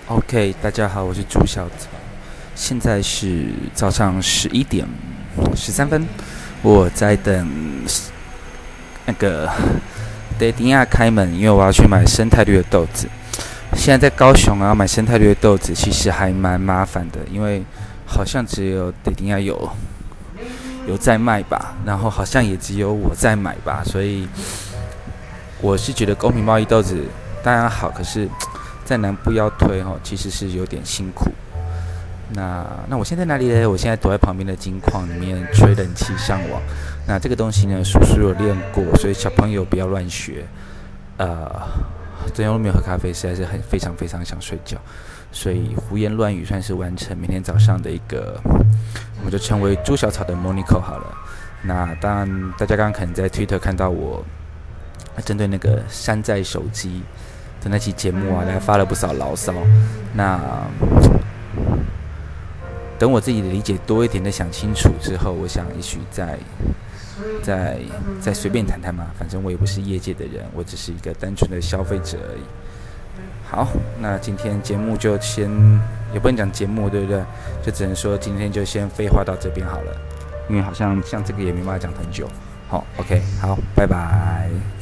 OK，大家好，我是朱小子，现在是早上11点13分，我在等那个德迪亚开门，因为我要去买生态绿的豆子。现在在高雄啊，买生态绿的豆子其实还蛮麻烦的，因为好像只有德迪亚有在卖吧，然后好像也只有我在买吧，所以我是觉得公平贸易豆子当然好，可是在南部要推其实是有点辛苦。那我现在哪里呢？我现在躲在旁边的金矿里面吹冷气上网。那这个东西呢，叔叔有练过，所以小朋友不要乱学。昨天都没有喝咖啡，实在是非常非常想睡觉，所以胡言乱语算是完成明天早上的一个，我们就称为朱小草的 morning call 好了。那当然，大家刚刚可能在 Twitter 看到我针对那个山寨手机的那期节目啊，来发了不少牢骚。那等我自己的理解多一点的想清楚之后，我想也许再随便谈谈嘛，反正我也不是业界的人，我只是一个单纯的消费者而已。好，那今天节目就先，也不能讲节目对不对？就只能说今天就先废话到这边好了，因为好像这个也没办法讲很久。好 ，OK， 好，拜拜。